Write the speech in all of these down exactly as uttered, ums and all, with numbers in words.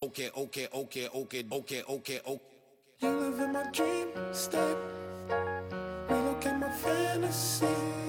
okay, okay, okay, okay, okay, okay, okay. You live in my dream state. Relocate my fantasy.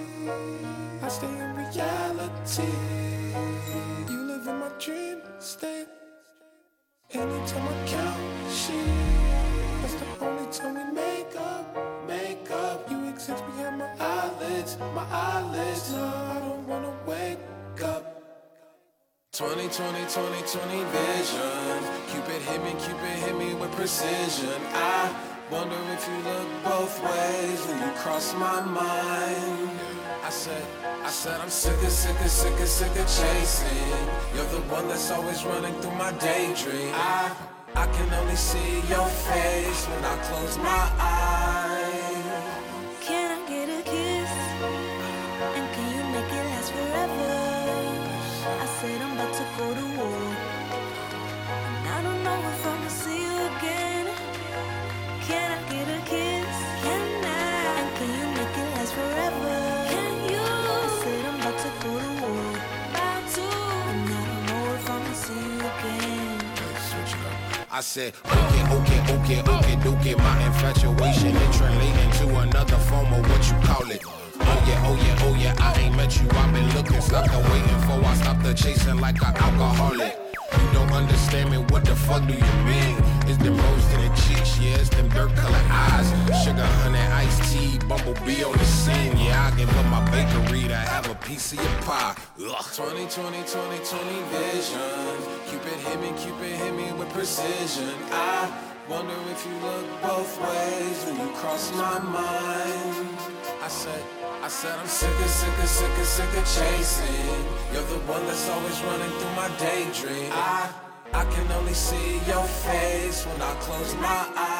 I stay in reality. You live in my dream state. Anytime I count sheep, that's the only time we make up, make up. You exist behind my eyelids, my eyelids. No, I don't wanna wake up. twenty, twenty, twenty, twenty vision. Cupid hit me, Cupid hit me with precision. I wonder if you look both ways when you cross my mind. I said, I said I'm sick of, sick of, sick of, sick of chasing. You're the one that's always running through my daydream. I, I can only see your face when I close my eyes. Can I get a kiss? And can you make it last forever? I said I'm about to go to war, and I don't know if I'ma see you again. Can I get a kiss? Can I? And can you make it last forever? Can you? I said I'm about to go to war, about to, and I don't know if I'ma see you again. Switch it up. I said, okay, okay, okay, okay, okay. My infatuation, it translating to another form of what you call it. Oh yeah, oh yeah, oh yeah, I ain't met you, I've been looking, stuck and waiting for, I stopped the chasing like an alcoholic. You don't understand me, what the fuck do you mean? It's them rose to the cheeks, yeah, it's them dirt colored eyes. Sugar, honey, iced tea, bumblebee on the scene. Yeah, I give up my bakery to have a piece of your pie. Ugh. twenty, twenty, twenty, twenty vision. Cupid hit me, Cupid hit me with precision. I wonder if you look both ways when you cross my mind. I said, I said I'm sick of, sick of, sick of, sick of chasing. You're the one that's always running through my daydream. I, I can only see your face when I close my eyes.